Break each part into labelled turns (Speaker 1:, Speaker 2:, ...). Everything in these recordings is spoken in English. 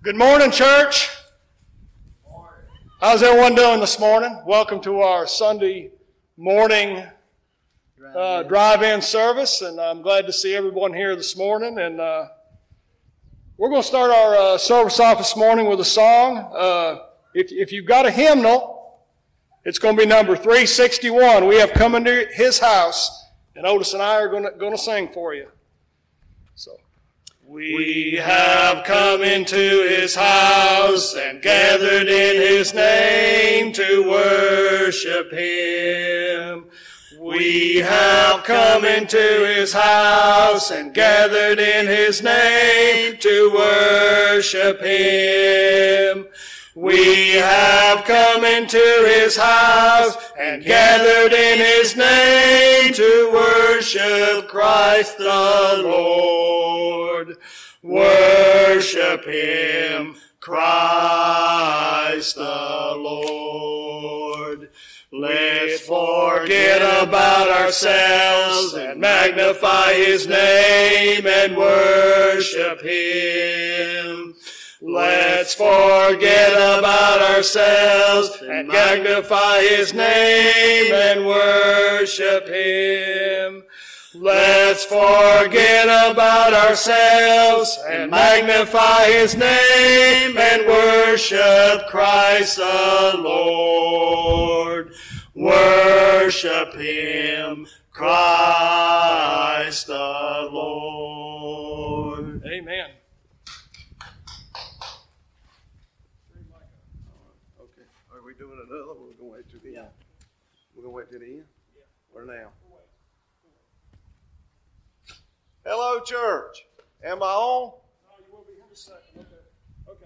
Speaker 1: Good morning, church. How's everyone doing this morning? Welcome to our Sunday morning drive-in service, and I'm glad to see everyone here this morning. And we're going to start our service off this morning with a song. If you've got a hymnal, it's going to be number 361. We have come into His house, and Otis and I are going to sing for you. So. We have come into His house and gathered in His name to worship Him. We have come into His house and gathered in His name to worship Him. We have come into His house and gathered in His name to worship Christ the Lord. Worship Him, Christ the Lord. Let's forget about ourselves and magnify His name and worship Him. Let's forget about ourselves and magnify His name and worship Him. Let's forget about ourselves and magnify His name and worship Christ the Lord. Worship Him, Christ the Lord. Amen.
Speaker 2: Okay. Are we doing another? Or we're going to wait till the end? We're going to wait till the end? Yeah. Or now? Hello, church. Am I on?
Speaker 1: No, you will be here in a second. Okay.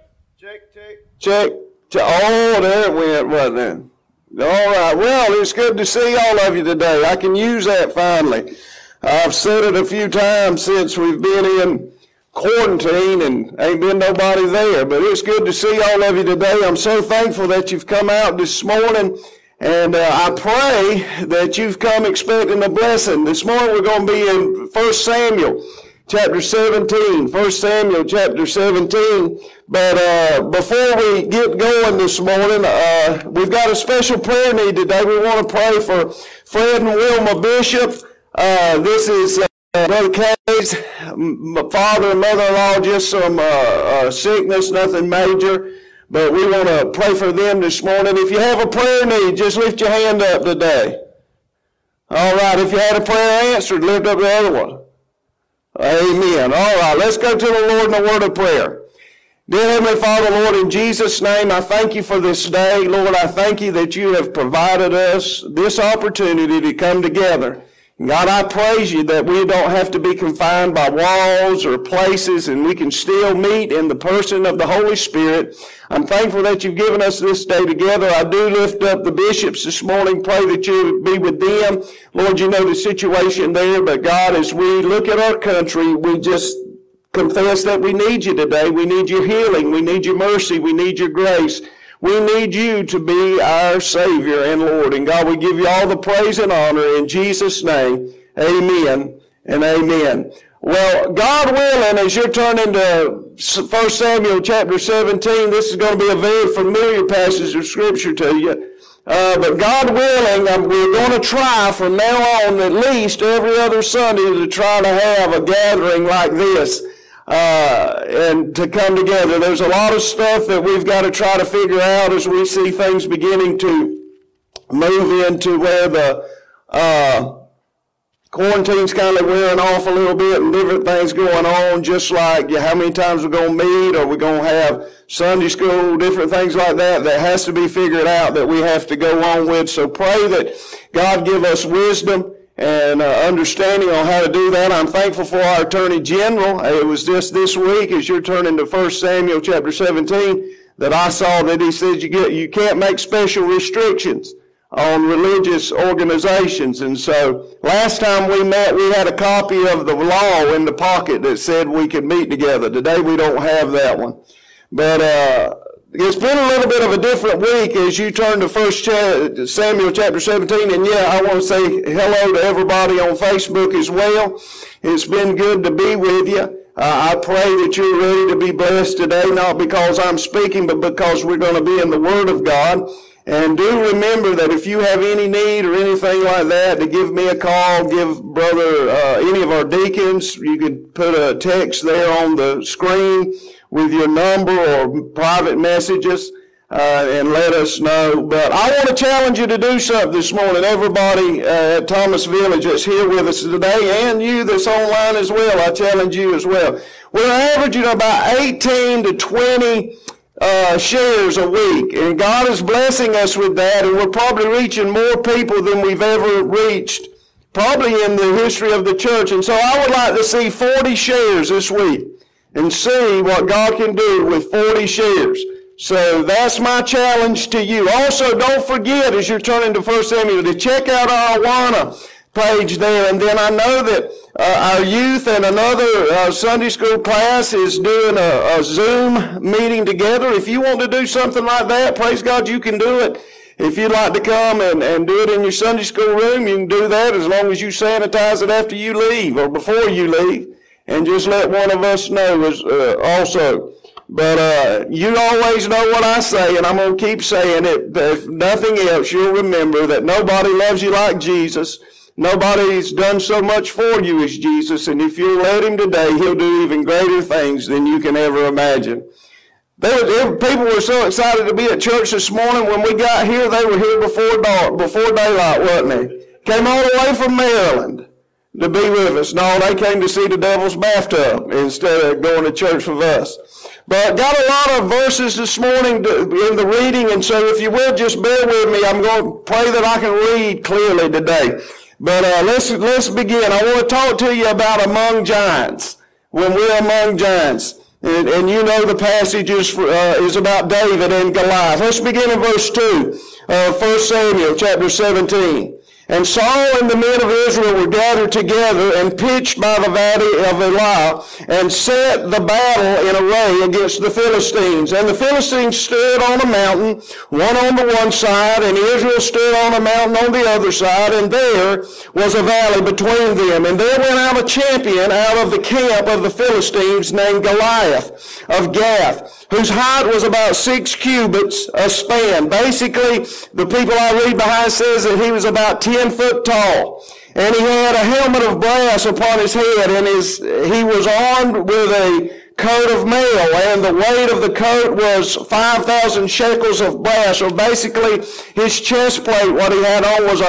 Speaker 2: Check. Oh, there it went, wasn't it? All right. Well, it's good to see all of you today. I can use that finally. I've said it a few times since we've been in quarantine and ain't been nobody there, but it's good to see all of you today. I'm so thankful that you've come out this morning, and I pray that you've come expecting a blessing. This morning we're going to be in 1 Samuel chapter 17. 1 Samuel chapter 17. But before we get going this morning, we've got a special prayer need today. We want to pray for Fred and Wilma Bishop. This is Brother Kay's father and mother-in-law, just some sickness, nothing major. But we want to pray for them this morning. If you have a prayer need, just lift your hand up today. All right, if you had a prayer answered, lift up the other one. Amen. All right, let's go to the Lord in a word of prayer. Dear Heavenly Father, Lord, in Jesus' name, I thank you for this day. Lord, I thank you that you have provided us this opportunity to come together. God, I praise you that we don't have to be confined by walls or places, and we can still meet in the person of the Holy Spirit. I'm thankful that you've given us this day together. I do lift up the bishops this morning, pray that you be with them. Lord, you know the situation there, but God, as we look at our country, we just confess that we need you today. We need your healing. We need your mercy. We need your grace. We need you to be our Savior and Lord. And God, we give you all the praise and honor in Jesus' name. Amen and amen. Well, God willing, as you're turning to 1 Samuel chapter 17, this is going to be a very familiar passage of Scripture to you. But God willing, we're going to try from now on at least every other Sunday to try to have a gathering like this. And to come together. There's a lot of stuff that we've got to try to figure out as we see things beginning to move into where the quarantine's kind of wearing off a little bit and different things going on, just like how many times we're going to meet, or we're going to have Sunday school, different things like that has to be figured out that we have to go on with. So pray that God give us wisdom and understanding on how to do that. I'm thankful for our Attorney General. It was just this week, as you're turning to 1 Samuel chapter 17, that I saw that he said you can't make special restrictions on religious organizations. And so last time we met, we had a copy of the law in the pocket that said we could meet together. Today we don't have that one. But it's been a little bit of a different week as you turn to 1 Samuel chapter 17. And yeah, I want to say hello to everybody on Facebook as well. It's been good to be with you. I pray that you're ready to be blessed today, not because I'm speaking, but because we're going to be in the Word of God. And do remember that if you have any need or anything like that, to give me a call, give Brother, any of our deacons. You can put a text there on the screen with your number or private messages, and let us know. But I want to challenge you to do something this morning. Everybody at Thomas Village that's here with us today, and you that's online as well, I challenge you as well. We're averaging about 18 to 20 shares a week, and God is blessing us with that, and we're probably reaching more people than we've ever reached, probably in the history of the church. And so I would like to see 40 shares this week and see what God can do with 40 shares. So that's my challenge to you. Also, don't forget, as you're turning to 1 Samuel, to check out our Awana page there. And then I know that our youth and another Sunday school class is doing a Zoom meeting together. If you want to do something like that, praise God, you can do it. If you'd like to come and do it in your Sunday school room, you can do that as long as you sanitize it after you leave or before you leave. And just let one of us know also. But you always know what I say, and I'm going to keep saying it. If nothing else, you'll remember that nobody loves you like Jesus. Nobody's done so much for you as Jesus. And if you'll let him today, he'll do even greater things than you can ever imagine. People were so excited to be at church this morning. When we got here, they were here before dark, before daylight, wasn't they? Came all the way from Maryland to be with us. No, they came to see the devil's bathtub instead of going to church with us. But got a lot of verses this morning in the reading, and so if you will, just bear with me. I'm going to pray that I can read clearly today. But let's begin. I want to talk to you about among giants, when we're among giants. And you know the passage is about David and Goliath. Let's begin in verse 2 of 1 Samuel chapter 17. And Saul and the men of Israel were gathered together and pitched by the valley of Elah and set the battle in array against the Philistines. And the Philistines stood on a mountain, one on the one side, and Israel stood on a mountain on the other side, and there was a valley between them. And there went out a champion out of the camp of the Philistines named Goliath of Gath, whose height was about 6 cubits a span. Basically, the people I read behind says that he was about 10 foot tall. And he had a helmet of brass upon his head, and he was armed with a coat of mail, and the weight of the coat was 5,000 shekels of brass, or basically his chest plate, what he had on, was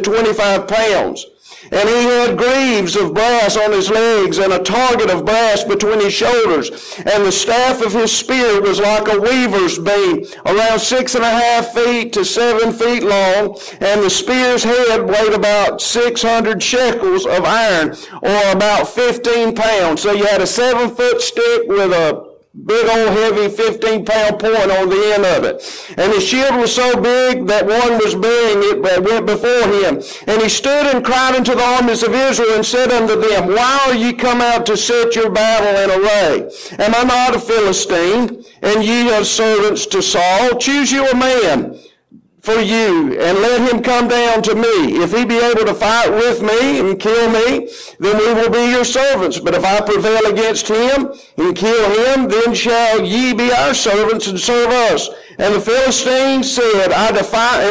Speaker 2: 125 pounds. And he had greaves of brass on his legs and a target of brass between his shoulders. And the staff of his spear was like a weaver's beam, around 6.5 feet to 7 feet long. And the spear's head weighed about 600 shekels of iron, or about 15 pounds. So you had a 7-foot stick with a big old heavy 15-pound point on the end of it. And his shield was so big that one was bearing it that went before him. And he stood and cried unto the armies of Israel and said unto them, Why are ye come out to set your battle in array? Am I not a Philistine, and ye are servants to Saul? Choose you a man for you, and let him come down to me. If he be able to fight with me and kill me, then we will be your servants. But if I prevail against him and kill him, then shall ye be our servants and serve us. And the Philistine said, I defy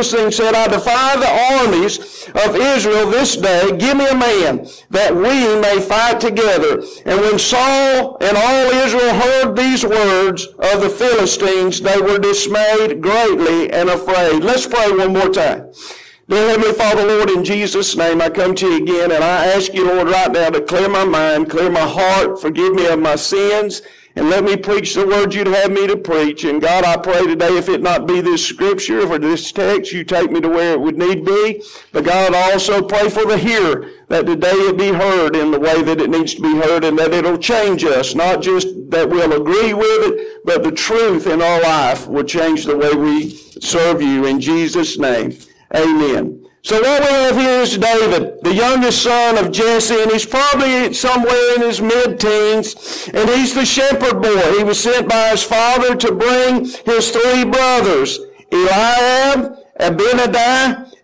Speaker 2: the armies of Israel this day. Give me a man that we may fight together. And when Saul and all Israel heard these words of the Philistines, they were dismayed greatly and afraid. Let's pray one more time. Dear Heavenly Father, Lord, in Jesus' name, I come to you again, and I ask you, Lord, right now to clear my mind, clear my heart, forgive me of my sins, and let me preach the word you'd have me to preach. And God, I pray today, if it not be this scripture or this text, you take me to where it would need be. But God, I also pray for the hearer, that today it be heard in the way that it needs to be heard, and that it'll change us, not just that we'll agree with it, but the truth in our life will change the way we serve you. In Jesus' name, amen. So what we have here is David, the youngest son of Jesse, and he's probably somewhere in his mid-teens, and he's the shepherd boy. He was sent by his father to bring his 3 brothers, Eliab, Abinadi,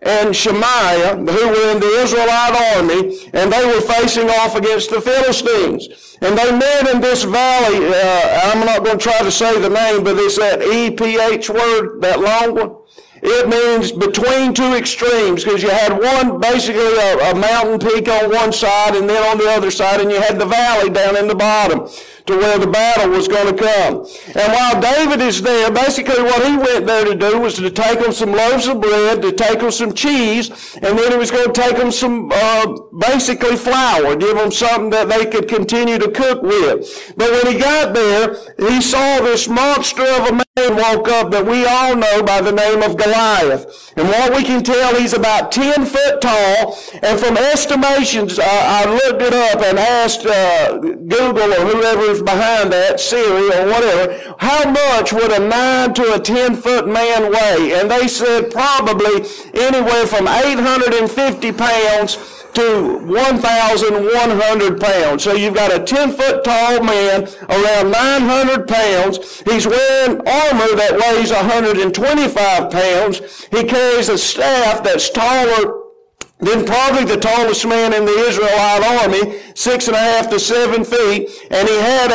Speaker 2: and Shemaiah, who were in the Israelite army, and they were facing off against the Philistines. And they met in this valley. I'm not going to try to say the name, but it's that EPH word, that long one. It means between two extremes, because you had one, basically a mountain peak on one side, and then on the other side, and you had the valley down in the bottom to where the battle was going to come. And while David is there, basically what he went there to do was to take them some loaves of bread, to take them some cheese, and then he was going to take them some, basically flour, give them something that they could continue to cook with. But when he got there, he saw this monster of a man walk up that we all know by the name of Goliath. And what we can tell, he's about 10 foot tall, and from estimations, I looked it up and asked Google or whoever behind that, Siri or whatever, how much would a 9 to a 10 foot man weigh? And they said probably anywhere from 850 pounds to 1,100 pounds. So you've got a 10 foot tall man, around 900 pounds. He's wearing armor that weighs 125 pounds. He carries a staff that's taller then probably the tallest man in the Israelite army, 6.5 to 7 feet, and he had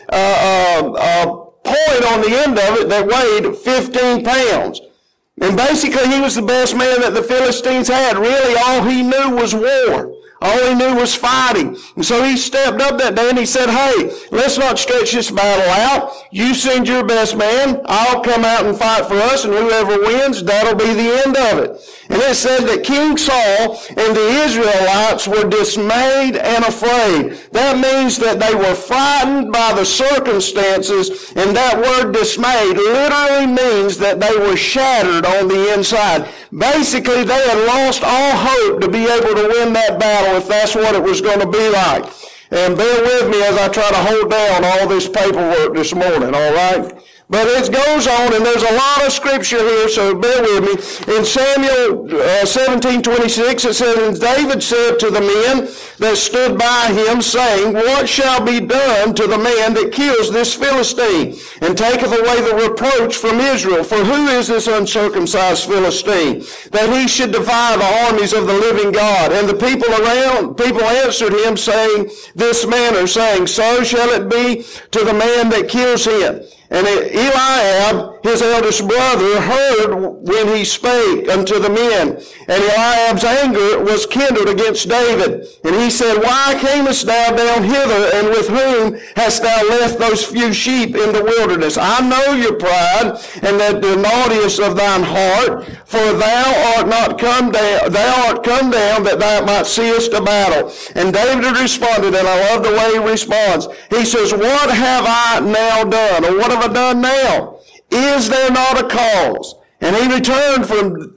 Speaker 2: a point on the end of it that weighed 15 pounds. And basically he was the best man that the Philistines had. Really all he knew was war. All he knew was fighting. And so he stepped up that day and he said, hey, let's not stretch this battle out. You send your best man. I'll come out and fight for us, and whoever wins, that'll be the end of it. And it said that King Saul and the Israelites were dismayed and afraid. That means that they were frightened by the circumstances, and that word dismayed literally means that they were shattered on the inside. Basically, they had lost all hope to be able to win that battle if that's what it was going to be like. And bear with me as I try to hold down all this paperwork this morning, all right? But it goes on, and there's a lot of scripture here, so bear with me. In Samuel 17:26, it says, and David said to the men that stood by him, saying, what shall be done to the man that kills this Philistine, and taketh away the reproach from Israel? For who is this uncircumcised Philistine, that he should defy the armies of the living God? And the people answered him, saying this manner, saying, so shall it be to the man that kills him. And Eliab, his eldest brother, heard when he spake unto the men. And Eliab's anger was kindled against David. And he said, why camest thou down hither, and with whom hast thou left those few sheep in the wilderness? I know your pride, and that the naughtiness of thine heart, for thou art come down that thou might seest a battle. And David responded, and I love the way he responds. He says, what have I now done? Or what have I done now? Is there not a cause? And he returned from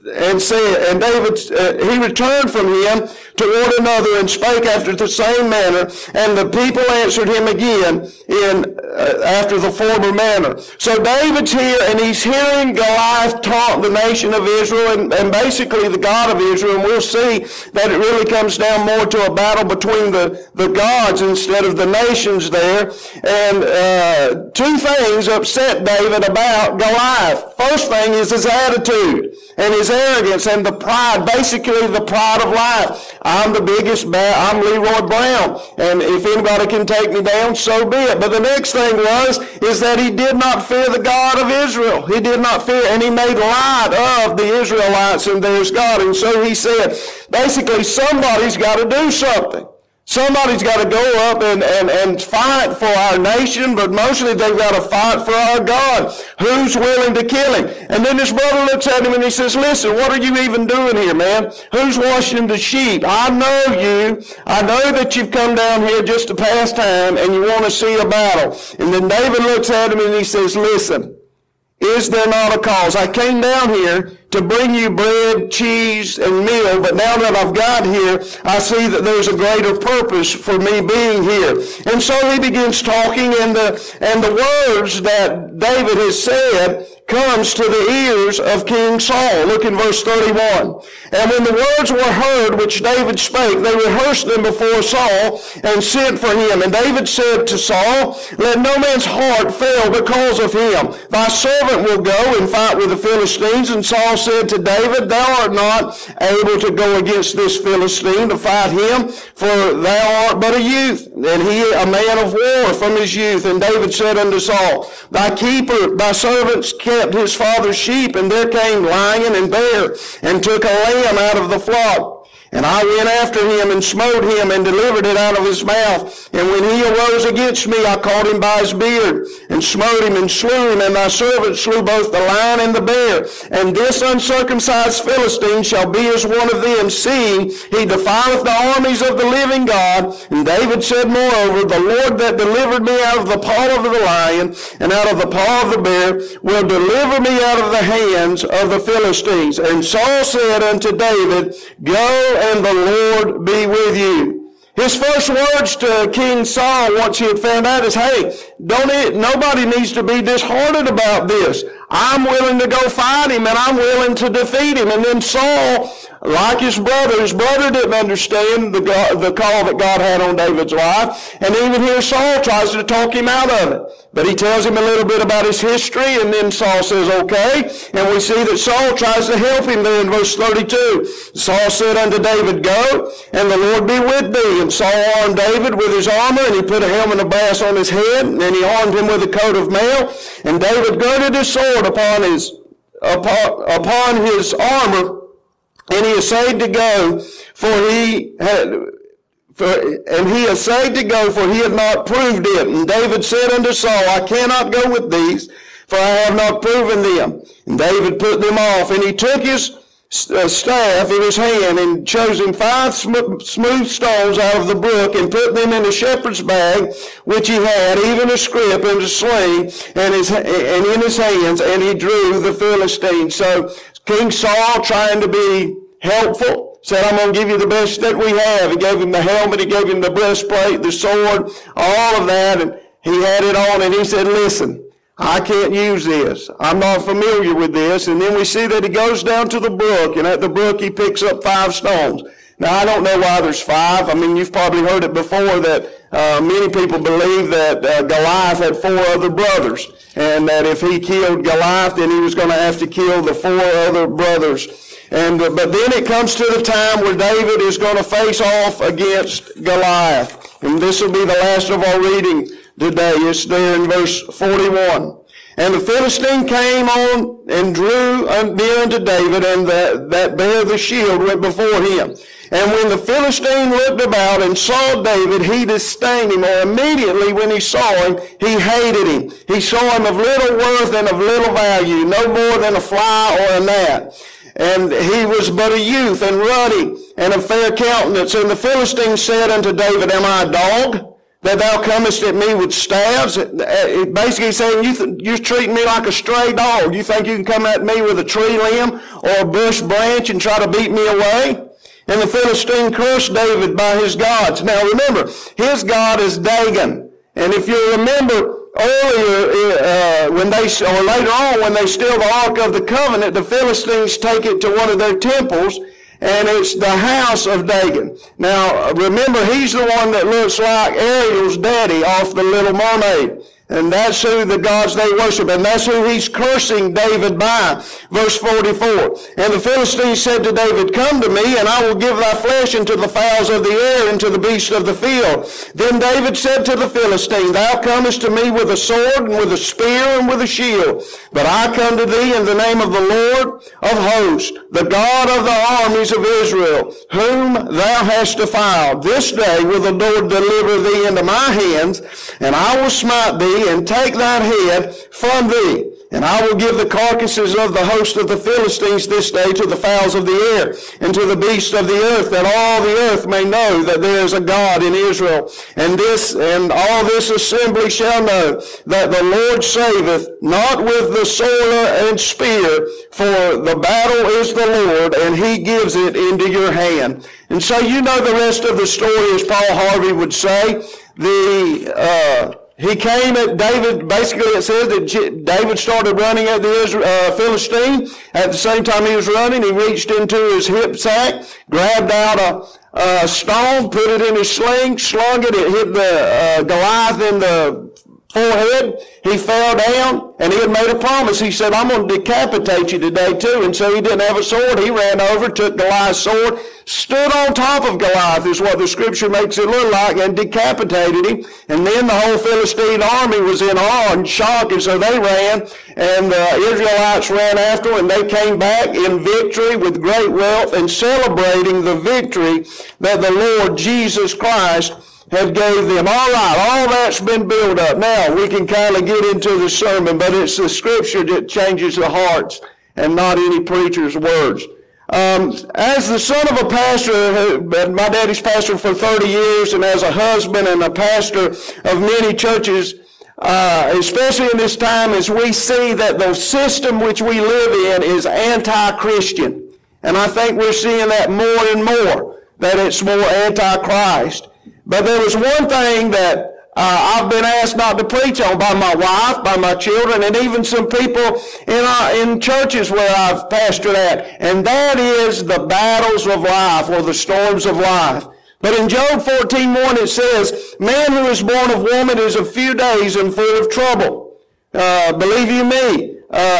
Speaker 2: he returned from him toward another and spake after the same manner, and the people answered him again after the former manner. So David's here, and he's hearing Goliath taunt the nation of Israel, and basically the God of Israel, and we'll see that it really comes down more to a battle between the gods instead of the nations there. And two things upset David about Goliath. First thing is his attitude and his arrogance and the pride, basically the pride of life. I'm the biggest, I'm Leroy Brown, and if anybody can take me down, so be it. But the next thing is that he did not fear the God of Israel. He did not fear, and he made light of the Israelites and their God. And so he said, basically, somebody's got to do something. Somebody's got to go up and fight for our nation, but mostly they've got to fight for our God. Who's willing to kill him? And then his brother looks at him and he says, listen, what are you even doing here, man? Who's washing the sheep? I know you. I know that you've come down here just to pass time and you want to see a battle. And then David looks at him and he says, listen, is there not a cause? I came down here to bring you bread, cheese, and meal, but now that I've got here, I see that there's a greater purpose for me being here. And so he begins talking, and the words that David has said comes to the ears of King Saul. Look in verse 31. And when the words were heard which David spake, they rehearsed them before Saul and sent for him. And David said to Saul, let no man's heart fail because of him. Thy servant will go and fight with the Philistines. And Saul said to David, thou art not able to go against this Philistine to fight him, for thou art but a youth, and he a man of war from his youth. And David said unto Saul, thy servants kept his father's sheep, and there came lion and bear, and took a lamb out of the flock. And I went after him and smote him and delivered it out of his mouth. And when he arose against me, I caught him by his beard and smote him and slew him. And thy servant slew both the lion and the bear. And this uncircumcised Philistine shall be as one of them, seeing he defileth the armies of the living God. And David said, moreover, the Lord that delivered me out of the paw of the lion and out of the paw of the bear will deliver me out of the hands of the Philistines. And Saul said unto David, go, and the Lord be with you. His first words to King Saul once he had found out is, hey, nobody needs to be disheartened about this. I'm willing to go fight him, and I'm willing to defeat him. And then Saul, like his brother didn't understand the call that God had on David's life. And even here Saul tries to talk him out of it. But he tells him a little bit about his history, and then Saul says, okay. And we see that Saul tries to help him there in verse 32. Saul said unto David, go, and the Lord be with thee. And Saul armed David with his armor, and he put a helmet of brass on his head, and he armed him with a coat of mail. And David girded his sword upon his armor, and he essayed to go, for he had not proved it. And David said unto Saul, I cannot go with these, for I have not proven them. And David put them off, and he took his staff in his hand, and chose him 5 smooth stones out of the brook, and put them in a shepherd's bag which he had, even a scrip and a sling, and in his hands, and he drew the Philistine. So King Saul, trying to be helpful, said, I'm going to give you the best that we have. He gave him the helmet, he gave him the breastplate, the sword, all of that, and he had it on, and he said, listen, I can't use this. I'm not familiar with this. And then we see that he goes down to the brook, and at the brook he picks up 5 stones. Now, I don't know why there's 5. I mean, you've probably heard it before that many people believe that Goliath had 4 other brothers, and that if he killed Goliath, then he was going to have to kill the 4 other brothers. But then it comes to the time where David is going to face off against Goliath. And this will be the last of our reading today. It's there in verse 41. And the Philistine came on and drew near unto David, and that bare the shield went before him. And when the Philistine looked about and saw David, he disdained him, or immediately when he saw him, he hated him. He saw him of little worth and of little value, no more than a fly or a gnat. And he was but a youth, and ruddy, and of fair countenance. And the Philistine said unto David, am I a dog, that thou comest at me with staves? Basically saying, you're treating me like a stray dog. You think you can come at me with a tree limb or a bush branch and try to beat me away? And the Philistine cursed David by his gods. Now remember, his god is Dagon. And if you remember earlier, later on, when they steal the Ark of the Covenant, the Philistines take it to one of their temples, and it's the house of Dagon. Now, remember, he's the one that looks like Ariel's daddy off The Little Mermaid. And that's who the gods they worship, and that's who he's cursing David by. Verse 44, and the Philistine said to David, come to me, and I will give thy flesh unto the fowls of the air and to the beasts of the field. Then David said to the Philistine, thou comest to me with a sword and with a spear and with a shield. But I come to thee in the name of the Lord of hosts, the God of the armies of Israel, whom thou hast defiled. This day will the Lord deliver thee into my hands, and I will smite thee, and take thine head from thee. And I will give the carcasses of the host of the Philistines this day to the fowls of the air and to the beasts of the earth, that all the earth may know that there is a God in Israel. And all this assembly shall know that the Lord saveth, not with the sword and spear, for the battle is the Lord, and he gives it into your hand. And so you know the rest of the story, as Paul Harvey would say. He came at David, basically it says that David started running at the Philistine. At the same time he was running, he reached into his hip sack, grabbed out a stone, put it in his sling, slung it, it hit the Goliath in the forehead. He fell down, And he had made a promise. He said, I'm going to decapitate you today too. And so he didn't have a sword. He ran over, took Goliath's sword, stood on top of Goliath, is what the scripture makes it look like, and decapitated him. And then the whole Philistine army was in awe and shock, and so they ran, and the Israelites ran after them, and they came back in victory with great wealth and celebrating the victory that the Lord Jesus Christ have gave them. All right, all that's been built up. Now we can kind of get into the sermon, but it's the scripture that changes the hearts and not any preacher's words. As the son of a pastor, my daddy's pastor for 30 years, and as a husband and a pastor of many churches, especially in this time as we see that the system which we live in is anti-Christian. And I think we're seeing that more and more, that it's more anti-Christ. But there was one thing that I've been asked not to preach on by my wife, by my children, and even some people in churches where I've pastored at, and that is the battles of life or the storms of life. But in Job 14:1 it says, man who is born of woman is of few days and full of trouble. Believe you me,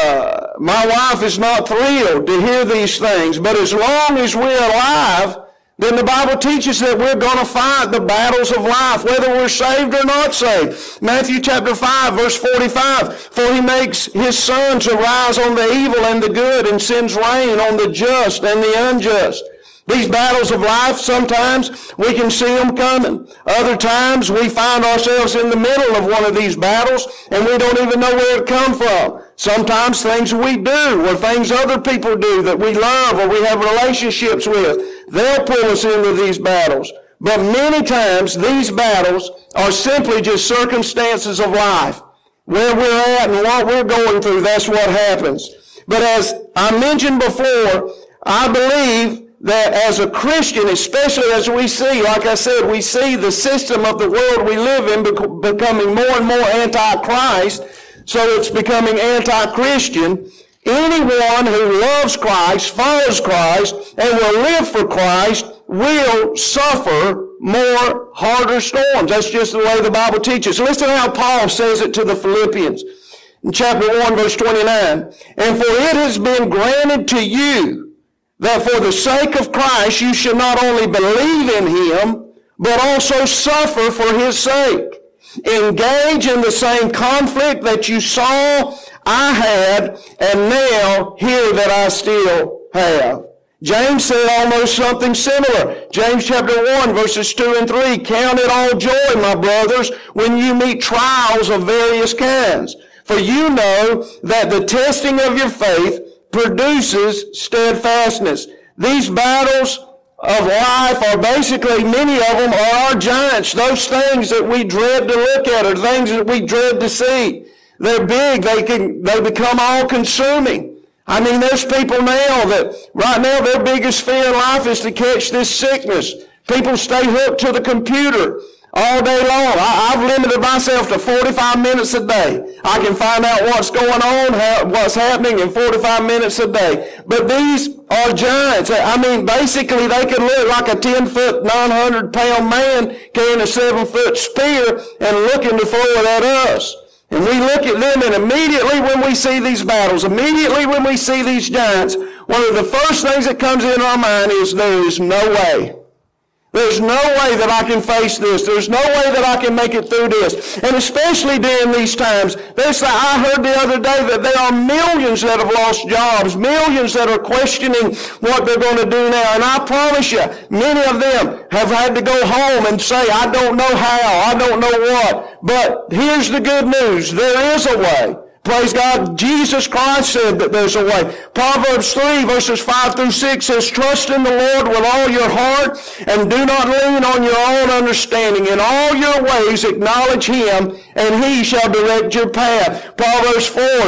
Speaker 2: my wife is not thrilled to hear these things, but as long as we're alive, then the Bible teaches that we're going to fight the battles of life, whether we're saved or not saved. Matthew chapter 5, verse 45, for he makes his sun to rise on the evil and the good, and sends rain on the just and the unjust. These battles of life, sometimes we can see them coming. Other times we find ourselves in the middle of one of these battles and we don't even know where it come from. Sometimes things we do or things other people do that we love or we have relationships with, they'll pull us into these battles. But many times these battles are simply just circumstances of life. Where we're at and what we're going through, that's what happens. But as I mentioned before, I believe that as a Christian, especially as we see, like I said, we see the system of the world we live in becoming more and more anti-Christ, so it's becoming anti-Christian. Anyone who loves Christ, follows Christ, and will live for Christ will suffer more harder storms. That's just the way the Bible teaches. Listen to how Paul says it to the Philippians in chapter 1, verse 29. And for it has been granted to you that for the sake of Christ you should not only believe in him, but also suffer for his sake. Engage in the same conflict that you saw I had, and now hear that I still have. James said almost something similar. James chapter 1, verses 2 and 3, count it all joy, my brothers, when you meet trials of various kinds. For you know that the testing of your faith produces steadfastness. These battles of life are basically, many of them are our giants. Those things that we dread to look at are things that we dread to see. They're big. They become all-consuming. I mean, there's people now that, right now, their biggest fear in life is to catch this sickness. People stay hooked to the computer all day long. I've limited myself to 45 minutes a day. I can find out what's going on, what's happening in 45 minutes a day. But these are giants. I mean, basically, they could look like a 10-foot, 900-pound man carrying a 7-foot spear and looking to throw it at us. And we look at them, and immediately when we see these battles, immediately when we see these giants, one of the first things that comes into our mind is there is no way. There's no way that I can face this. There's no way that I can make it through this. And especially during these times, I heard the other day that there are millions that have lost jobs, millions that are questioning what they're going to do now. And I promise you, many of them have had to go home and say, I don't know how, I don't know what. But here's the good news. There is a way. Praise God. Jesus Christ said that there's a way. Proverbs 3 verses 5 through 6 says, trust in the Lord with all your heart and do not lean on your own understanding. In all your ways acknowledge him and he shall direct your path. Proverbs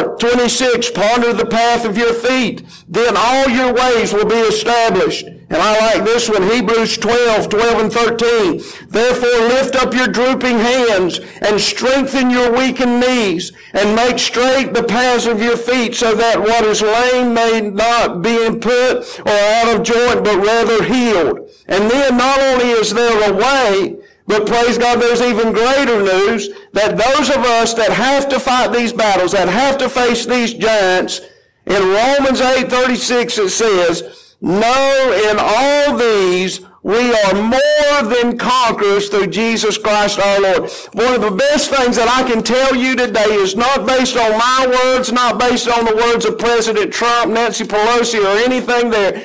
Speaker 2: 4:26, ponder the path of your feet. Then all your ways will be established. And I like this one, Hebrews 12 and 13. Therefore lift up your drooping hands and strengthen your weakened knees and make straight the paths of your feet so that what is lame may not be put or out of joint but rather healed. And then not only is there a way, but praise God, there's even greater news that those of us that have to fight these battles, that have to face these giants, in Romans 8:36 it says, "No, in all these we are more than conquerors through Jesus Christ our Lord." One of the best things that I can tell you today is not based on my words, not based on the words of President Trump, Nancy Pelosi, or anything there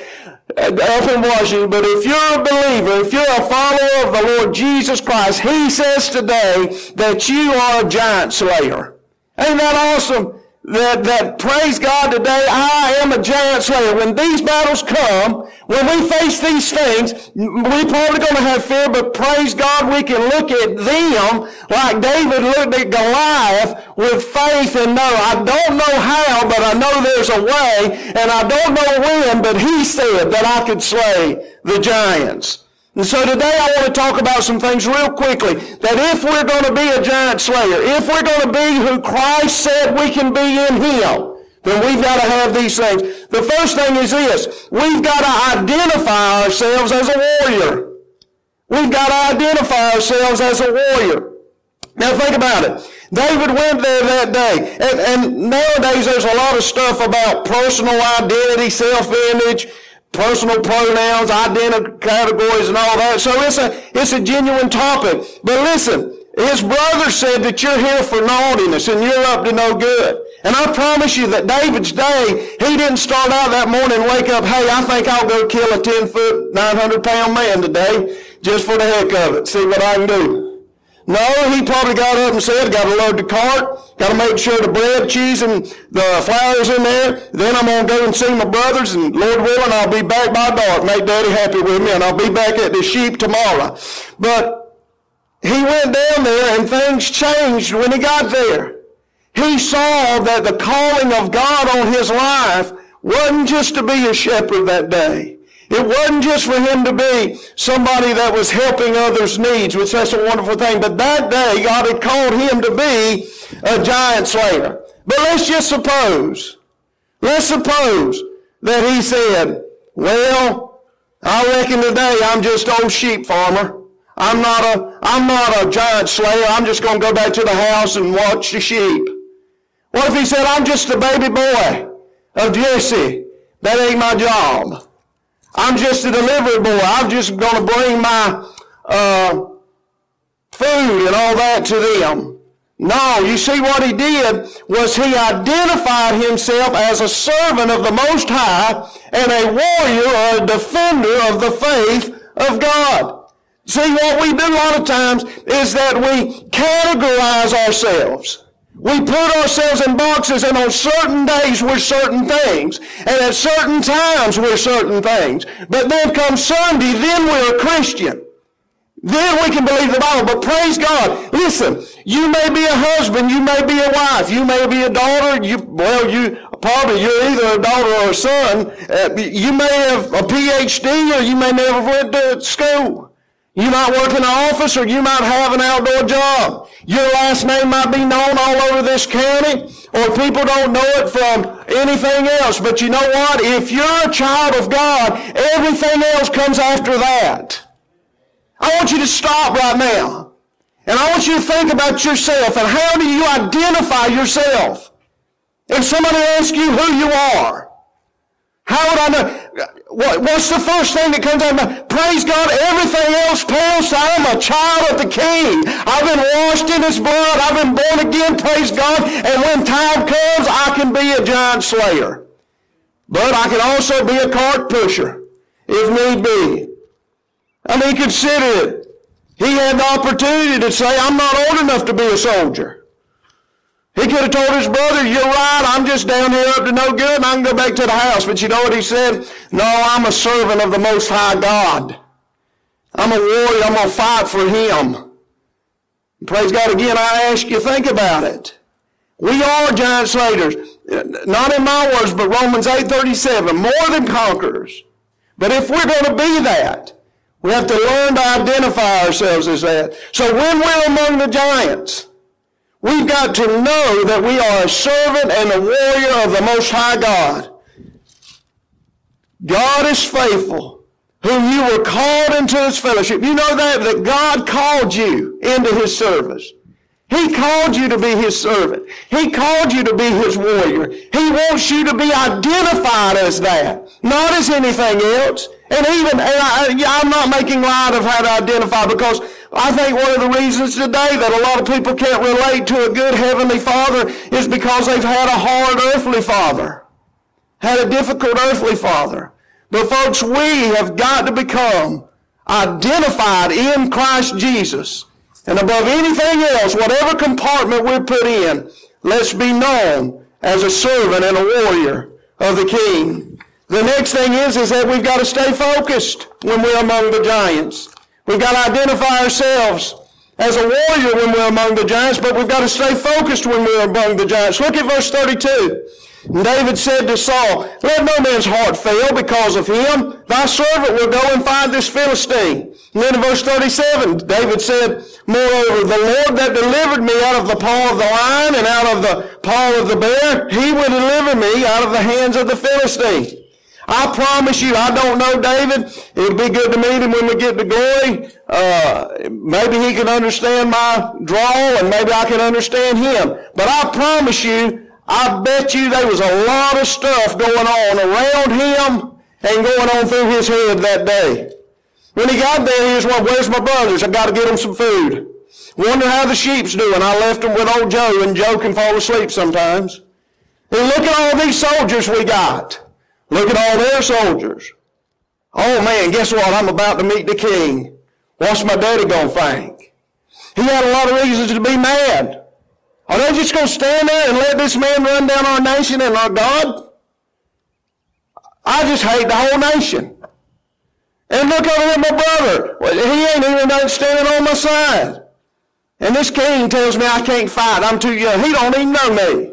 Speaker 2: up in Washington, but if you're a believer, if you're a follower of the Lord Jesus Christ, He says today that you are a giant slayer. Ain't that awesome? That praise God today, I am a giant slayer. When these battles come, when we face these things, we're probably going to have fear, but praise God, we can look at them like David looked at Goliath with faith and know, I don't know how, but I know there's a way, and I don't know when, but He said that I could slay the giants. And so today I want to talk about some things real quickly, that if we're going to be a giant slayer, if we're going to be who Christ said we can be in Him, then we've got to have these things. The first thing is this: we've got to identify ourselves as a warrior. We've got to identify ourselves as a warrior. Now think about it. David went there that day, and nowadays there's a lot of stuff about personal identity, self-image, personal pronouns, identity categories, and all that. So it's a genuine topic. But listen, his brother said that you're here for naughtiness and you're up to no good. And I promise you that David's day, he didn't start out that morning and wake up, hey, I think I'll go kill a 10-foot, 900-pound man today just for the heck of it, see what I can do. No, he probably got up and said, got to load the cart, got to make sure the bread, cheese, and the flour's in there. Then I'm going to go and see my brothers, and Lord willing, I'll be back by dark. Make Daddy happy with me, and I'll be back at the sheep tomorrow. But he went down there, and things changed when he got there. He saw that the calling of God on his life wasn't just to be a shepherd that day. It wasn't just for him to be somebody that was helping others' needs, which that's a wonderful thing. But that day, God had called him to be a giant slayer. But let's suppose that he said, well, I reckon today I'm just old sheep farmer. I'm not a giant slayer. I'm just going to go back to the house and watch the sheep. What if he said, I'm just a baby boy of Jesse? That ain't my job. I'm just a delivery boy. I'm just going to bring my food and all that to them. No, you see what he did was he identified himself as a servant of the Most High and a warrior or a defender of the faith of God. See, what we do a lot of times is that we categorize ourselves. We put ourselves in boxes, and on certain days we're certain things, and at certain times we're certain things. But then comes Sunday, then we're a Christian. Then we can believe the Bible. But praise God, listen, you may be a husband, you may be a wife, you may be a daughter, you're either a daughter or a son. You may have a PhD, or you may never went to school. You might work in an office, or you might have an outdoor job. Your last name might be known all over this county, or people don't know it from anything else. But you know what? If you're a child of God, everything else comes after that. I want you to stop right now. And I want you to think about yourself, and how do you identify yourself? If somebody asks you who you are, how would I know? What's the first thing that comes out of my? Praise God, everything else pales. I'm a child of the King. I've been washed in His blood. I've been born again, praise God. And when time comes, I can be a giant slayer. But I can also be a cart pusher, if need be. I mean, consider it. He had the opportunity to say, I'm not old enough to be a soldier. He could have told his brother, you're right, I'm just down here up to no good, and I can go back to the house. But you know what he said? No, I'm a servant of the Most High God. I'm a warrior. I'm going to fight for Him. And praise God, again, I ask you, think about it. We are giant slayers. Not in my words, but Romans 8:37, more than conquerors. But if we're going to be that, we have to learn to identify ourselves as that. So when we're among the giants, we've got to know that we are a servant and a warrior of the Most High God. God is faithful, whom you were called into His fellowship. You know that God called you into His service. He called you to be His servant. He called you to be His warrior. He wants you to be identified as that, not as anything else. And I'm not making light of how to identify, because I think one of the reasons today that a lot of people can't relate to a good Heavenly Father is because they've had a hard earthly father, had a difficult earthly father. But folks, we have got to become identified in Christ Jesus. And above anything else, whatever compartment we're put in, let's be known as a servant and a warrior of the King. The next thing is that we've got to stay focused when we're among the giants. We've got to identify ourselves as a warrior when we're among the giants, but we've got to stay focused when we're among the giants. Look at verse 32. And David said to Saul, "Let no man's heart fail because of him. Thy servant will go and find this Philistine." And then in verse 37, David said, "Moreover, the Lord that delivered me out of the paw of the lion and out of the paw of the bear, He will deliver me out of the hands of the Philistine." I promise you, I don't know David. It would be good to meet him when we get to glory. Maybe he can understand my drawl, and maybe I can understand him. But I promise you, I bet you there was a lot of stuff going on around him and going on through his head that day. When he got there, he was, "Well, where's my brothers? I got to get them some food. Wonder how the sheep's doing. I left them with old Joe, and Joe can fall asleep sometimes. And look at all these soldiers we got. Look at all their soldiers. Oh man, guess what? I'm about to meet the king. What's my daddy going to think?" He had a lot of reasons to be mad. Are they just going to stand there and let this man run down our nation and our God? I just hate the whole nation. And look over at my brother. Well, he ain't even standing on my side. And this king tells me I can't fight. I'm too young. He don't even know me.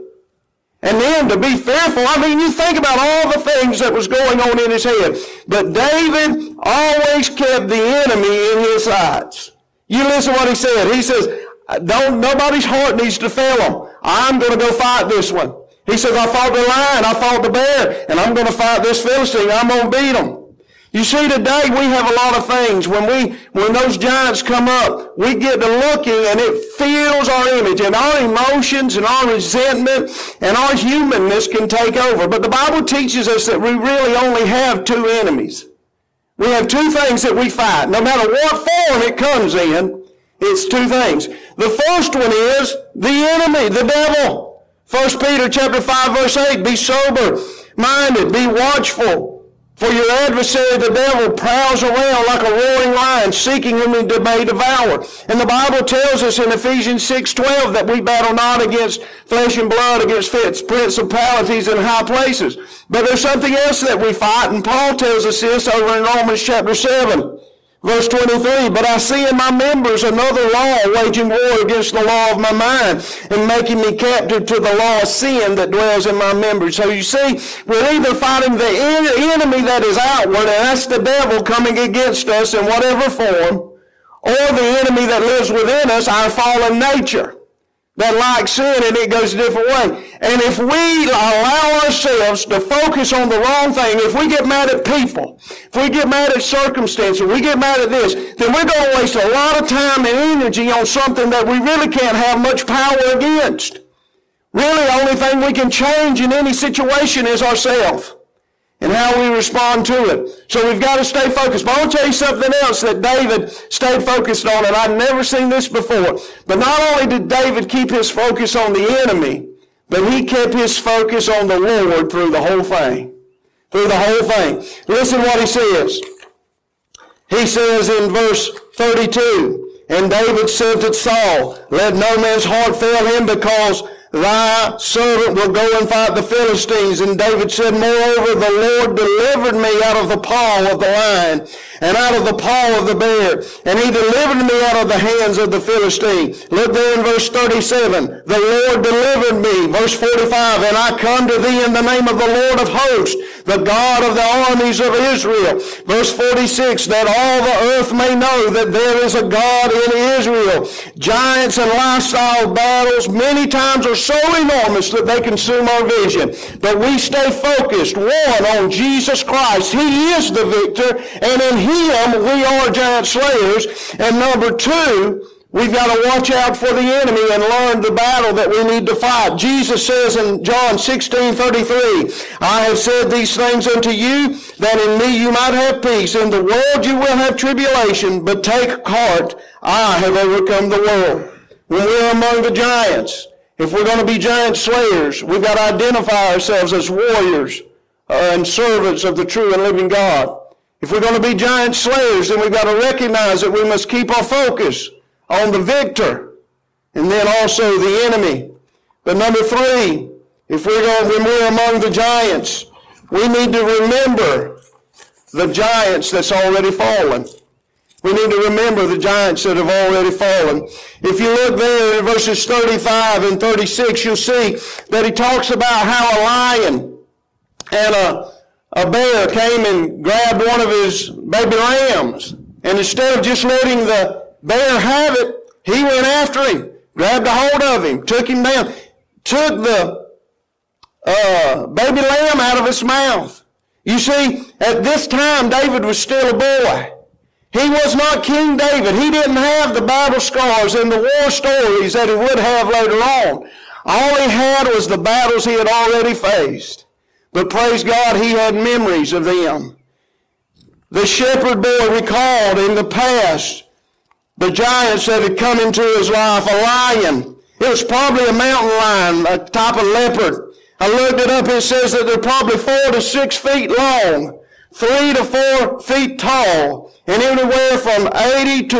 Speaker 2: And then to be fearful, I mean, you think about all the things that was going on in his head. But David always kept the enemy in his sights. You listen to what he said. He says, nobody's heart needs to fail him. I'm going to go fight this one. He says, I fought the lion, I fought the bear, and I'm going to fight this Philistine. I'm going to beat him. You see, today we have a lot of things. When those giants come up, we get to looking and it fills our image, and our emotions and our resentment and our humanness can take over. But the Bible teaches us that we really only have two enemies. We have two things that we fight. No matter what form it comes in, it's two things. The first one is the enemy, the devil. 1 Peter chapter 5 verse 8, be sober-minded, be watchful. For your adversary, the devil, prowls around like a roaring lion, seeking whom he may devour. And the Bible tells us in Ephesians 6:12 that we battle not against flesh and blood, against principalities in high places. But there's something else that we fight, and Paul tells us this over in Romans chapter 7. Verse 23, but I see in my members another law, waging war against the law of my mind, and making me captive to the law of sin that dwells in my members. So you see, we're either fighting the enemy that is outward, and that's the devil coming against us in whatever form, or the enemy that lives within us, our fallen nature, that likes sin and it goes a different way. And if we allow ourselves to focus on the wrong thing, if we get mad at people, if we get mad at circumstances, we get mad at this, then we're going to waste a lot of time and energy on something that we really can't have much power against. Really, the only thing we can change in any situation is ourselves and how we respond to it. So we've got to stay focused. But I want to tell you something else that David stayed focused on, and I've never seen this before. But not only did David keep his focus on the enemy, but he kept his focus on the Lord through the whole thing. Through the whole thing. Listen what he says. He says in verse 32, and David said to Saul, let no man's heart fail him, because thy servant will go and fight the Philistines. And David said, moreover, the Lord delivered me out of the paw of the lion and out of the paw of the bear, and he delivered me out of the hands of the Philistine. Look there in verse 37. The Lord delivered me. Verse 45, and I come to thee in the name of the Lord of hosts, the God of the armies of Israel. Verse 46, that all the earth may know that there is a God in Israel. Giants and lifestyle battles many times are so enormous that they consume our vision. But we stay focused, one, on Jesus Christ. He is the victor, and in Him we are giant slayers. And number two, We've got to watch out for the enemy and learn the battle that we need to fight. Jesus says in John 16:33, I have said these things unto you, that in me you might have peace. In the world you will have tribulation, but take heart, I have overcome the world. When we're among the giants, if we're going to be giant slayers, we've got to identify ourselves as warriors and servants of the true and living God. If we're going to be giant slayers, then we've got to recognize that we must keep our focus on the victor and then also the enemy. But number three, when we're among the giants, we need to remember the giants that's already fallen. We need to remember the giants that have already fallen. If you look there in verses 35 and 36, you'll see that he talks about how a lion and a bear came and grabbed one of his baby lambs. And instead of just letting the bear have it, he went after him, grabbed a hold of him, took him down, took the baby lamb out of his mouth. You see, at this time, David was still a boy. He was not King David. He didn't have the battle scars and the war stories that he would have later on. All he had was the battles he had already faced. But praise God, he had memories of them. The shepherd boy recalled in the past the giants that had come into his life. A lion. It was probably a mountain lion, a type of leopard. I looked it up. It says that they're probably 4 to 6 feet long, 3 to 4 feet tall, and anywhere from 80 to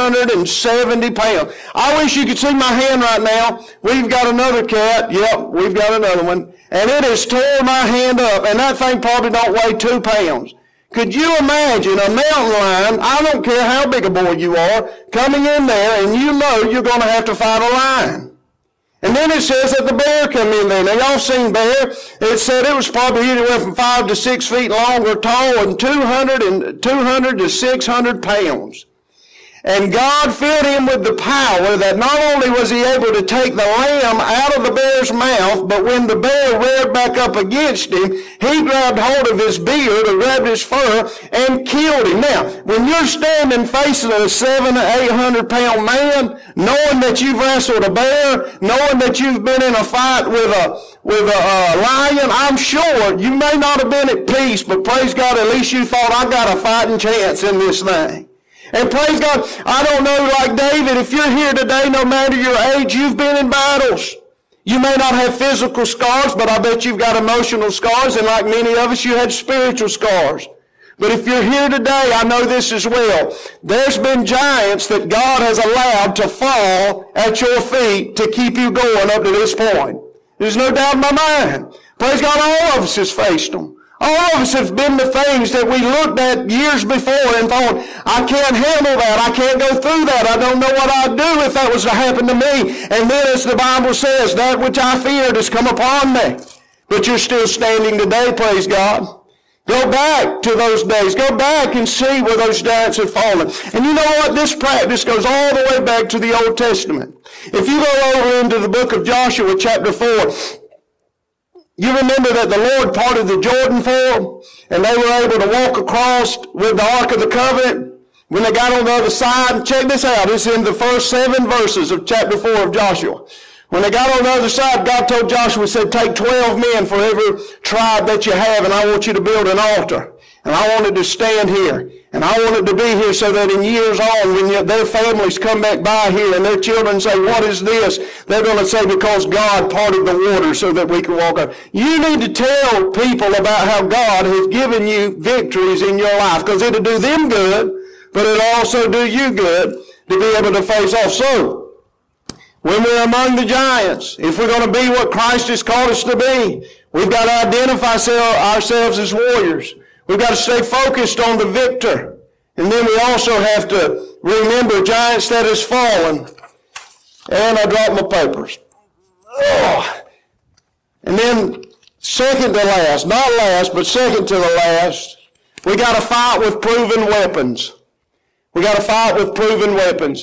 Speaker 2: 170 pounds. I wish you could see my hand right now. We've got another cat. Yep, we've got another one. And it has torn my hand up, and that thing probably don't weigh 2 pounds. Could you imagine a mountain lion, I don't care how big a boy you are, coming in there and you know you're going to have to fight a lion? And then it says that the bear come in there. Now, y'all seen bear. It said it was probably anywhere from 5 to 6 feet long or tall and 200 to 600 pounds. And God filled him with the power that not only was he able to take the lamb out of the bear's mouth, but when the bear reared back up against him, he grabbed hold of his beard or grabbed his fur and killed him. Now, when you're standing facing a 700 to 800 pound man, knowing that you've wrestled a bear, knowing that you've been in a fight with a lion, I'm sure you may not have been at peace, but praise God, at least you thought, I got a fighting chance in this thing. And praise God, I don't know, like David, if you're here today, no matter your age, you've been in battles. You may not have physical scars, but I bet you've got emotional scars, and like many of us, you had spiritual scars. But if you're here today, I know this as well. There's been giants that God has allowed to fall at your feet to keep you going up to this point. There's no doubt in my mind. Praise God, all of us has faced them. All of us have been the things that we looked at years before and thought, I can't handle that. I can't go through that. I don't know what I'd do if that was to happen to me. And then as the Bible says, that which I feared has come upon me. But you're still standing today, praise God. Go back to those days. Go back and see where those giants have fallen. And you know what? This practice goes all the way back to the Old Testament. If you go over into the book of Joshua, chapter 4, you remember that the Lord parted the Jordan for them, and they were able to walk across with the Ark of the Covenant. When they got on the other side, check this out. It's in the first 7 verses of chapter 4 of Joshua. When they got on the other side, God told Joshua, he said, take 12 men for every tribe that you have, and I want you to build an altar. And I wanted to stand here. And I wanted to be here so that in years on, when their families come back by here and their children say, what is this? They're going to say, because God parted the water so that we can walk up. You need to tell people about how God has given you victories in your life, because it'll do them good, but it'll also do you good to be able to face off. So, when we're among the giants, if we're going to be what Christ has called us to be, we've got to identify ourselves as warriors. We've got to stay focused on the victor. And then we also have to remember giants that has fallen. And I dropped my papers. Oh. And then second to last, not last, but second to the last, we got to fight with proven weapons. We got to fight with proven weapons.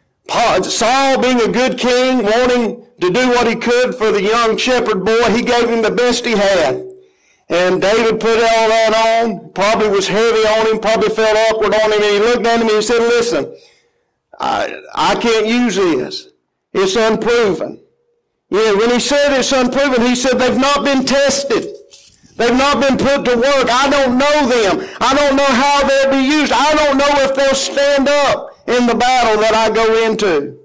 Speaker 2: Saul, being a good king, wanting to do what he could for the young shepherd boy, he gave him the best he had. And David put all that on, probably was heavy on him, probably felt awkward on him, and he looked at him and he said, listen, I can't use this. It's unproven. Yeah, when he said it's unproven, he said they've not been tested. They've not been put to work. I don't know them. I don't know how they'll be used. I don't know if they'll stand up in the battle that I go into.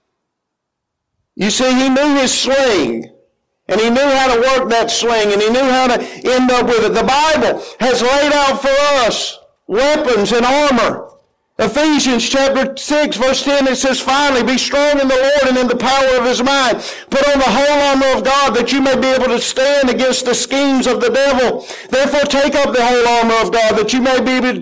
Speaker 2: You see, he knew his sling, and he knew how to work that sling, and he knew how to end up with it. The Bible has laid out for us weapons and armor. Ephesians chapter 6, verse 10, it says, finally, be strong in the Lord and in the power of his might. Put on the whole armor of God that you may be able to stand against the schemes of the devil. Therefore, take up the whole armor of God that you may be able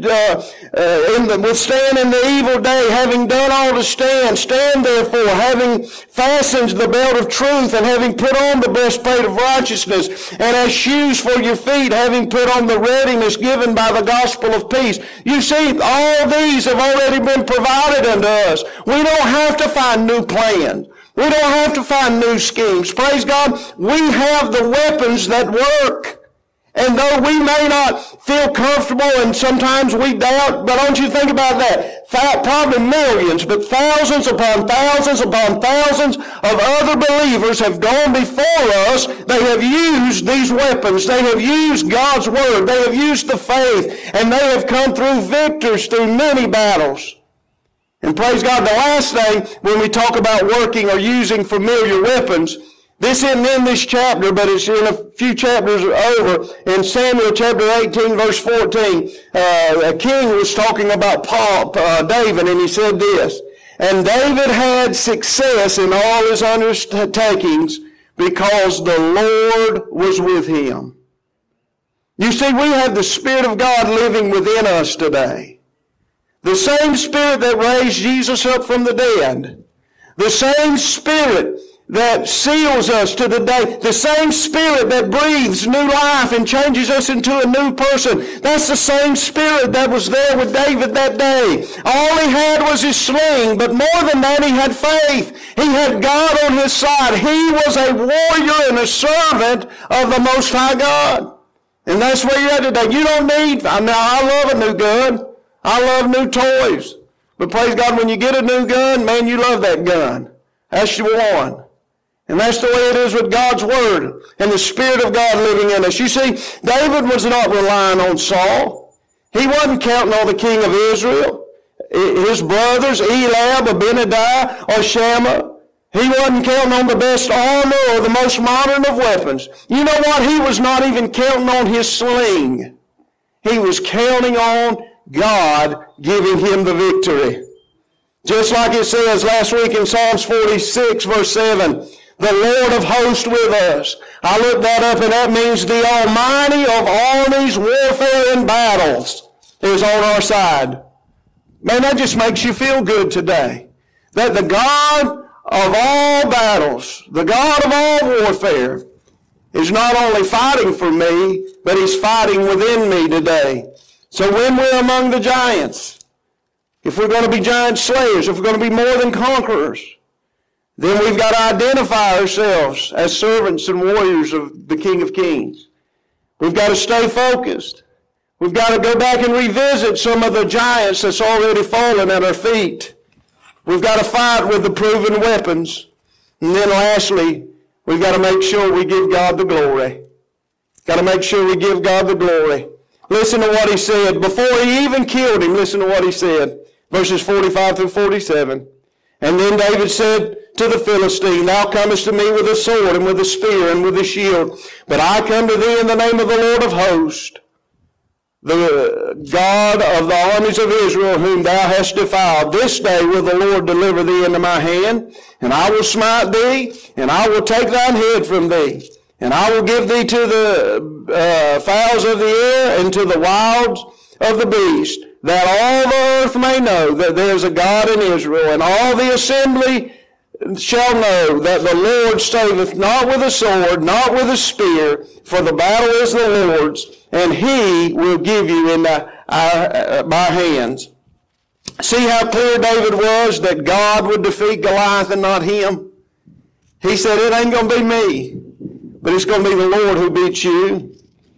Speaker 2: to withstand in the evil day, having done all to stand. Stand therefore, having fastened the belt of truth, and having put on the breastplate of righteousness, and as shoes for your feet, having put on the readiness given by the gospel of peace. You see, all these have already been provided unto us. We don't have to find new plans. We don't have to find new schemes. Praise God. We have the weapons that work. And though we may not feel comfortable and sometimes we doubt, but don't you think about that? Probably millions, but thousands upon thousands upon thousands of other believers have gone before us. They have used these weapons. They have used God's Word. They have used the faith. And they have come through victors through many battles. And praise God, the last thing when we talk about working or using familiar weapons, this isn't in this chapter, but it's in a few chapters over. In Samuel chapter 18, verse 14, a king was talking about David, and he said this, and David had success in all his undertakings because the Lord was with him. You see, we have the Spirit of God living within us today. The same Spirit that raised Jesus up from the dead. The same Spirit that seals us to the day. The same Spirit that breathes new life and changes us into a new person. That's the same Spirit that was there with David that day. All he had was his sling, but more than that, he had faith. He had God on his side. He was a warrior and a servant of the Most High God. And that's where you're at today. You don't need, I love a new gun. I love new toys. But praise God, when you get a new gun, man, you love that gun. That's your one. And that's the way it is with God's Word and the Spirit of God living in us. You see, David was not relying on Saul. He wasn't counting on the king of Israel, his brothers, Eliab, Abinadi, or Shammah. He wasn't counting on the best armor or the most modern of weapons. You know what? He was not even counting on his sling. He was counting on God giving him the victory. Just like it says last week in Psalms 46, verse 7, the Lord of hosts with us. I looked that up, and that means the Almighty of armies, warfare, and battles is on our side. Man, that just makes you feel good today. That the God of all battles, the God of all warfare, is not only fighting for me, but he's fighting within me today. So when we're among the giants, if we're going to be giant slayers, if we're going to be more than conquerors, then we've got to identify ourselves as servants and warriors of the King of Kings. We've got to stay focused. We've got to go back and revisit some of the giants that's already fallen at our feet. We've got to fight with the proven weapons. And then lastly, we've got to make sure we give God the glory. Got to make sure we give God the glory. Listen to what he said. Before he even killed him, listen to what he said. Verses 45 through 47. And then David said to the Philistine, thou comest to me with a sword and with a spear and with a shield. But I come to thee in the name of the Lord of hosts, the God of the armies of Israel, whom thou hast defiled. This day will the Lord deliver thee into my hand, and I will smite thee, and I will take thine head from thee. And I will give thee to the fowls of the air and to the wilds of the beast, that all the earth may know that there is a God in Israel, and all the assembly shall know that the Lord saveth not with a sword, not with a spear, for the battle is the Lord's, and he will give you in my hands. See how clear David was that God would defeat Goliath and not him? He said, it ain't going to be me, but it's going to be the Lord who beats you.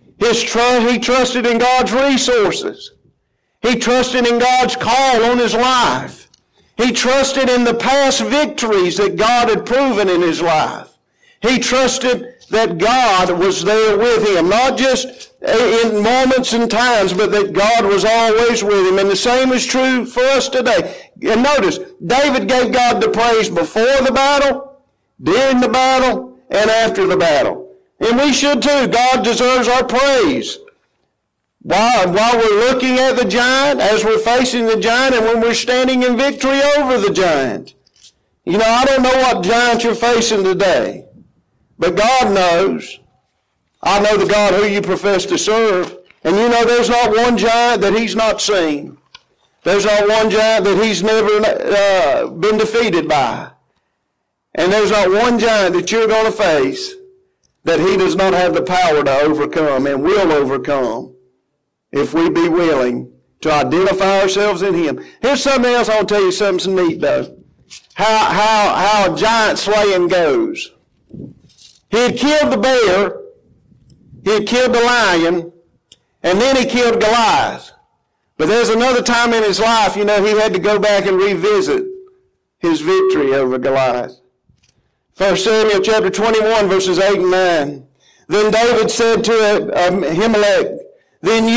Speaker 2: He trusted in God's resources. He trusted in God's call on his life. He trusted in the past victories that God had proven in his life. He trusted that God was there with him, not just in moments and times, but that God was always with him. And the same is true for us today. And notice, David gave God the praise before the battle, during the battle, and after the battle. And we should too. God deserves our praise. While we're looking at the giant, as we're facing the giant, and when we're standing in victory over the giant. You know, I don't know what giant you're facing today, but God knows. I know the God who you profess to serve. And you know there's not one giant that he's not seen. There's not one giant that he's never been defeated by. And there's not one giant that you're going to face that he does not have the power to overcome and will overcome if we be willing to identify ourselves in him. Here's something else I want to tell you, something neat though. How giant slaying goes. He had killed the bear, he had killed the lion, and then he killed Goliath. But there's another time in his life, you know, he had to go back and revisit his victory over Goliath. 1 Samuel chapter 21, verses 8 and 9. Then David said to Ahimelech, Then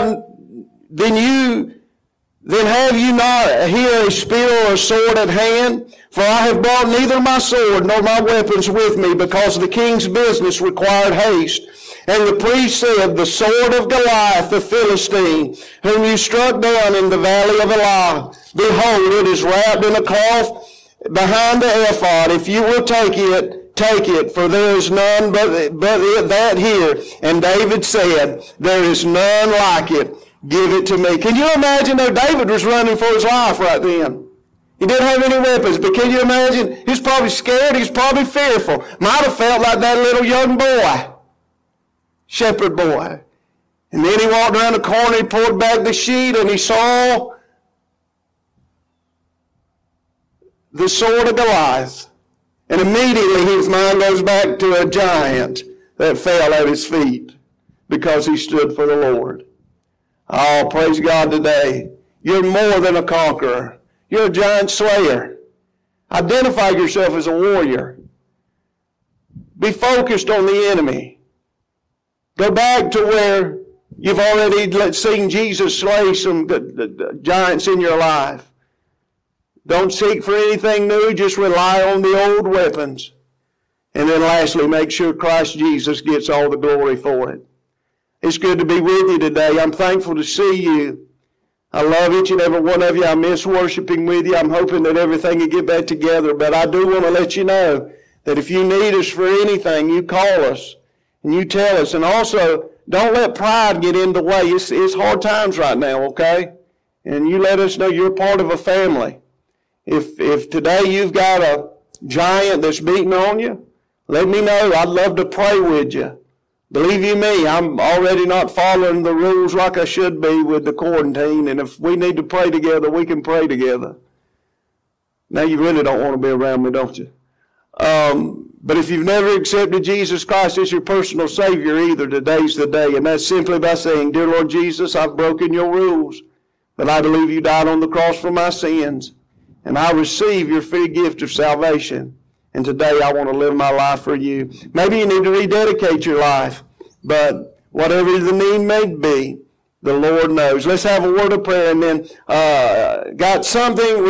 Speaker 2: have you not here a spear or a sword at hand? For I have brought neither my sword nor my weapons with me, because the king's business required haste. And the priest said, The sword of Goliath the Philistine, whom you struck down in the valley of Elah, behold, it is wrapped in a cloth behind the ephod. If you will take it, for there is none but that here. And David said, There is none like it. Give it to me. Can you imagine though David was running for his life right then? He didn't have any weapons, but can you imagine? He was probably scared. He was probably fearful. Might have felt like that little young boy, shepherd boy. And then he walked around the corner, he pulled back the sheet, and he saw the sword of Goliath. And immediately his mind goes back to a giant that fell at his feet because he stood for the Lord. Oh, praise God today. You're more than a conqueror. You're a giant slayer. Identify yourself as a warrior. Be focused on the enemy. Go back to where you've already seen Jesus slay some giants in your life. Don't seek for anything new. Just rely on the old weapons. And then lastly, make sure Christ Jesus gets all the glory for it. It's good to be with you today. I'm thankful to see you. I love each and every one of you. I miss worshiping with you. I'm hoping that everything will get back together. But I do want to let you know that if you need us for anything, you call us and you tell us. And also, don't let pride get in the way. It's hard times right now, okay? And you let us know you're part of a family. If today you've got a giant that's beating on you, let me know. I'd love to pray with you. Believe you me, I'm already not following the rules like I should be with the quarantine, and if we need to pray together, we can pray together. Now you really don't want to be around me, don't you? But if you've never accepted Jesus Christ as your personal Savior either, today's the day, and that's simply by saying, Dear Lord Jesus, I've broken your rules, but I believe you died on the cross for my sins, and I receive your free gift of salvation. And today I want to live my life for you. Maybe you need to rededicate your life. But whatever the need may be, the Lord knows. Let's have a word of prayer, and then we got something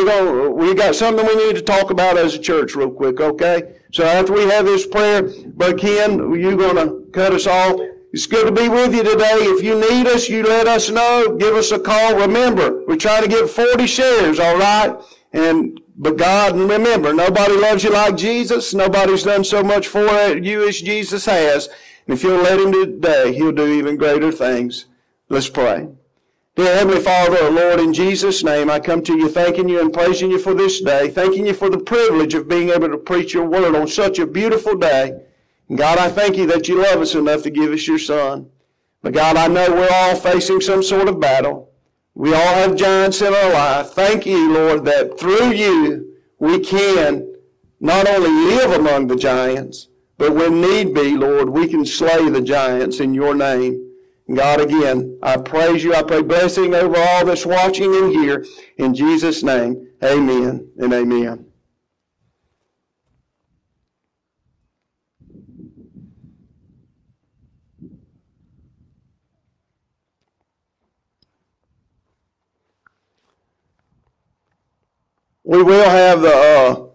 Speaker 2: we need to talk about as a church real quick, okay? So after we have this prayer, Brother Ken, you're going to cut us off. It's good to be with you today. If you need us, you let us know. Give us a call. Remember, we're trying to get 40 shares, all right? But God, remember, nobody loves you like Jesus. Nobody's done so much for you as Jesus has. And if you'll let him today, he'll do even greater things. Let's pray. Dear Heavenly Father, Lord, in Jesus' name, I come to you thanking you and praising you for this day, thanking you for the privilege of being able to preach your word on such a beautiful day. And God, I thank you that you love us enough to give us your Son. But God, I know we're all facing some sort of battle. We all have giants in our life. Thank you, Lord, that through you we can not only live among the giants, but when need be, Lord, we can slay the giants in your name. God, again, I praise you. I pray blessing over all that's watching and here. In Jesus' name, amen and amen. We will have the